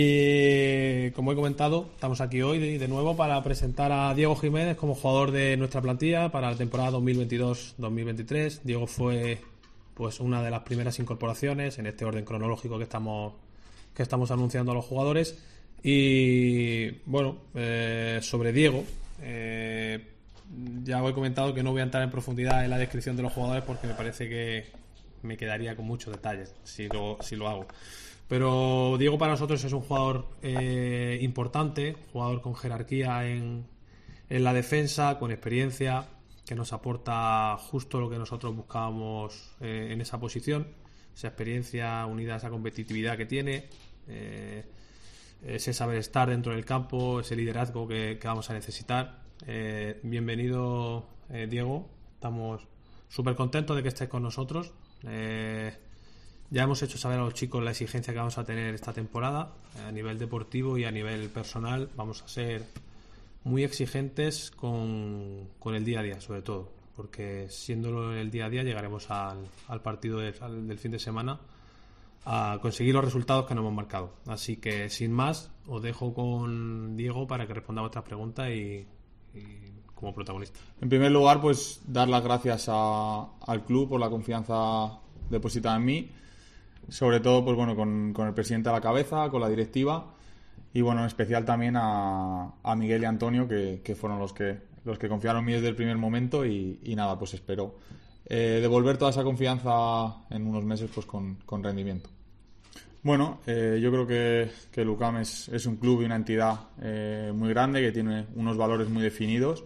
Y como he comentado, estamos aquí hoy de nuevo para presentar a Diego Jiménez como jugador de nuestra plantilla para la temporada 2022-2023. Diego fue pues una de las primeras incorporaciones en este orden cronológico que estamos anunciando a los jugadores. Y bueno, sobre Diego, ya os he comentado que no voy a entrar en profundidad en la descripción de los jugadores porque me parece que me quedaría con muchos detalles si lo hago. Pero Diego para nosotros es un jugador importante, jugador con jerarquía en la defensa, con experiencia, que nos aporta justo lo que nosotros buscábamos en esa posición, esa experiencia unida a esa competitividad que tiene, ese saber estar dentro del campo, ese liderazgo que vamos a necesitar. Bienvenido, Diego, estamos súper contentos de que estés con nosotros. Ya hemos hecho saber a los chicos la exigencia que vamos a tener esta temporada a nivel deportivo y a nivel personal. Vamos a ser muy exigentes con el día a día, sobre todo, porque siéndolo en el día a día llegaremos al partido del fin de semana a conseguir los resultados que nos hemos marcado. Así que sin más, os dejo con Diego para que responda a vuestras preguntas y como protagonista. En primer lugar, pues dar las gracias al club por la confianza depositada en mí. Sobre todo, pues bueno, con el presidente a la cabeza, con la directiva y bueno, en especial también a Miguel y Antonio, que fueron los que confiaron en mí desde el primer momento y nada, pues espero devolver toda esa confianza en unos meses pues con rendimiento. Bueno, yo creo que el UCAM es un club y una entidad muy grande que tiene unos valores muy definidos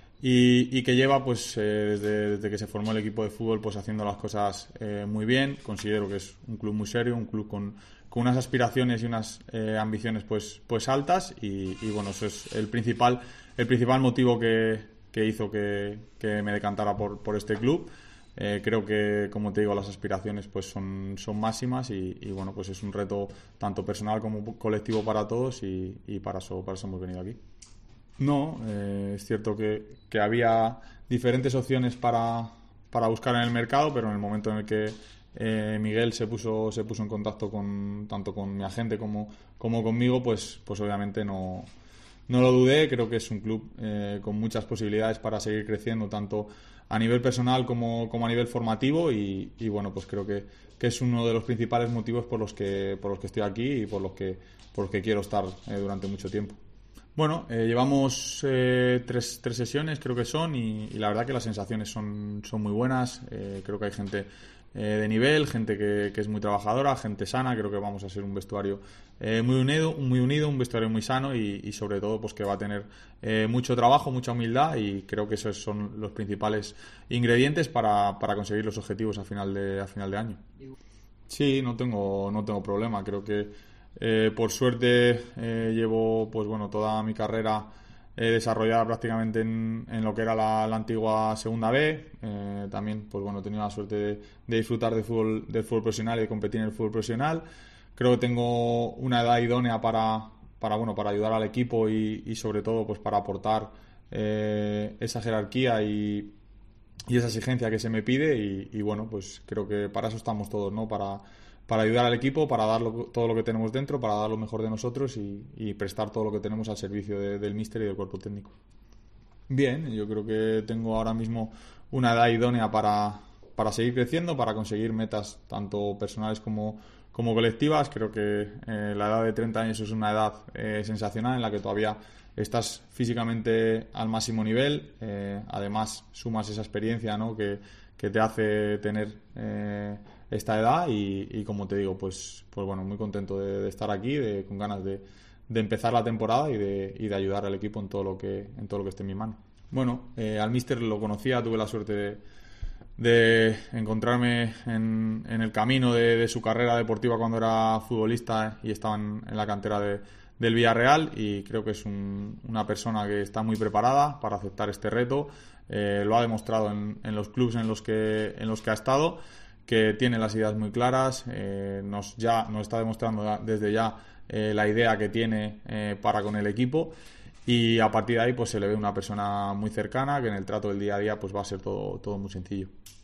y que lleva pues desde que se formó el equipo de fútbol pues haciendo las cosas muy bien. Considero que es un club muy serio, un club con unas aspiraciones y unas ambiciones pues altas y bueno, eso es el principal motivo que hizo que me decantara por este club. Creo que, como te digo, las aspiraciones pues son máximas y bueno, pues es un reto tanto personal como colectivo para todos y para eso hemos venido aquí. No, es cierto que había diferentes opciones para buscar en el mercado, pero en el momento en el que Miguel se puso en contacto tanto con mi agente como conmigo, pues obviamente no lo dudé. Creo que es un club con muchas posibilidades para seguir creciendo, tanto a nivel personal como a nivel formativo y bueno, pues creo que es uno de los principales motivos por los que estoy aquí y por los que quiero estar durante mucho tiempo. Bueno, llevamos tres sesiones, creo que son, y la verdad que las sensaciones son muy buenas. Creo que hay gente de nivel, gente que es muy trabajadora, gente sana. Creo que vamos a ser un vestuario muy unido, un vestuario muy sano y sobre todo pues que va a tener mucho trabajo, mucha humildad y creo que esos son los principales ingredientes para conseguir los objetivos a final de año. Sí, no tengo problema. Creo que por suerte llevo pues bueno toda mi carrera desarrollada prácticamente en lo que era la antigua segunda B. También pues bueno he tenido la suerte de disfrutar del fútbol profesional y de competir en el fútbol profesional. Creo que tengo una edad idónea para ayudar al equipo y sobre todo pues para aportar esa jerarquía y esa exigencia que se me pide y bueno, pues creo que para eso estamos todos, ¿no? Para ayudar al equipo, para dar todo lo que tenemos dentro, para dar lo mejor de nosotros y prestar todo lo que tenemos al servicio del míster y del cuerpo técnico. Bien, yo creo que tengo ahora mismo una edad idónea para seguir creciendo, para conseguir metas tanto personales como colectivas. Creo que la edad de 30 años es una edad sensacional en la que todavía estás físicamente al máximo nivel. Además, sumas esa experiencia, ¿no? que te hace tener esta edad y como te digo, pues bueno, muy contento de estar aquí, con ganas de empezar la temporada y de ayudar al equipo en todo lo que esté en mi mano. Bueno, al míster lo conocía, tuve la suerte de encontrarme en el camino de su carrera deportiva cuando era futbolista y estaba en la cantera del Villarreal y creo que es una persona que está muy preparada para aceptar este reto. Lo ha demostrado en los clubes en los que ha estado, que tiene las ideas muy claras. Nos está demostrando desde ya la idea que tiene para con el equipo y a partir de ahí pues se le ve una persona muy cercana que en el trato del día a día pues va a ser todo muy sencillo.